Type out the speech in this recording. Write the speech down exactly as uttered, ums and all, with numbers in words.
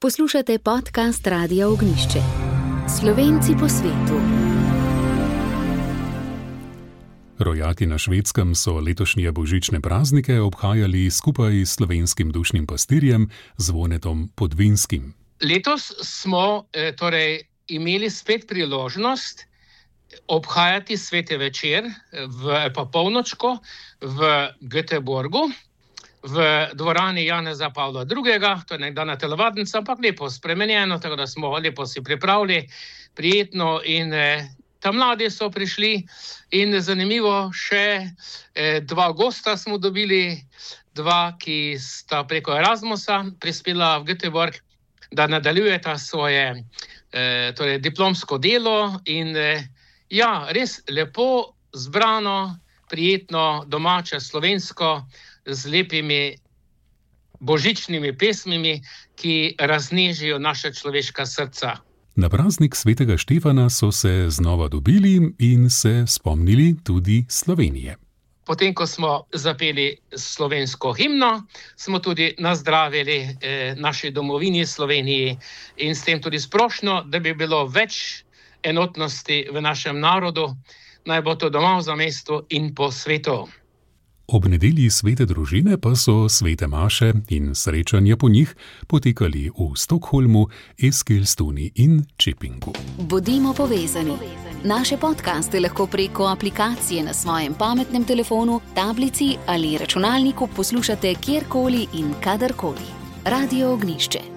Poslušate podcast Radia Ognjišče. Slovenci po svetu. Rojaki na Švedskem so letošnje božične praznike obhajali skupaj s slovenskim dušnim pastirjem Zvonetom Podvinskim. Letos smo eh, torej imeli spet priložnost obhajati svete večer v pa polnočko v Göteborgu, v dvorani Janeza Pavla drugega, to je nekdanja telovadnica, ampak lepo spremenjeno, tako da smo lepo si pripravili, prijetno in eh, ta mladi so prišli in zanimivo še eh, dva gosta smo dobili, dva, ki sta preko Erasmusa prispela v Göteborg, da nadaljujeta svoje eh, torej diplomsko delo in eh, ja, res lepo, zbrano, prijetno, domače, slovensko, z lepimi božičnimi pesmimi, ki raznežijo naše človeška srca. Na praznik svetega Štefana so se znova dobili in se spomnili tudi Slovenije. Potem, ko smo zapeli slovensko himno, smo tudi nazdravili eh, naši domovini Sloveniji in s tem tudi sprošno, da bi bilo več enotnosti v našem narodu, naj bo to doma v zamestu in po svetu. Ob nedelji svete družine pa so svete maše in srečanja po njih potekali v Stockholmu, Eskilstuni in Čepingu. Bodimo povezani. Naše podcaste lahko preko aplikacije na svojem pametnem telefonu, tablici ali računalniku poslušate kjerkoli in kadarkoli. Radio Ognjišče.